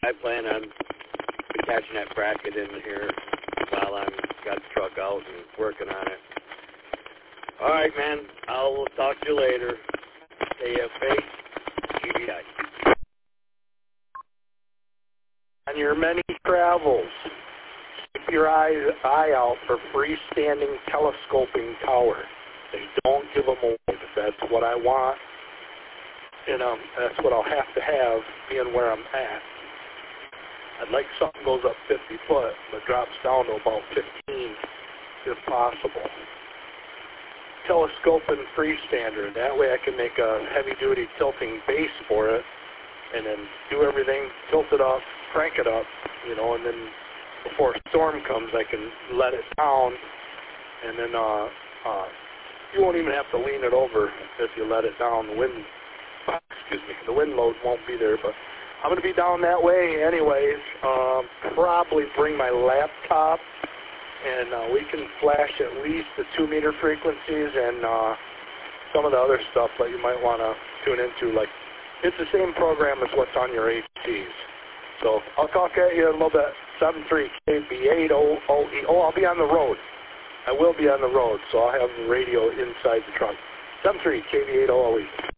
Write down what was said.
I plan on attaching that bracket in here while I'm got the truck out and working on it. All right, man. I'll talk to you later. AFA, GBI. On your many travels, keep your eye out for freestanding telescoping towers. They don't give them away. That's what I want, and that's what I'll have to have being where I'm at. I'd like something goes up 50 foot, but drops down to about 15, if possible. Telescoping freestander. That way I can make a heavy-duty tilting base for it, and then do everything, tilt it up, crank it up, and then before a storm comes, I can let it down, and then you won't even have to lean it over if you let it down. The wind load won't be there, but I'm going to be down that way anyways. Probably bring my laptop, and we can flash at least the 2-meter frequencies and some of the other stuff that you might want to tune into. Like, it's the same program as what's on your ATs. So I'll talk at you in a little bit. 73KB800E. Oh, I'll be on the road. I will be on the road, so I'll have the radio inside the truck. 73KB800E.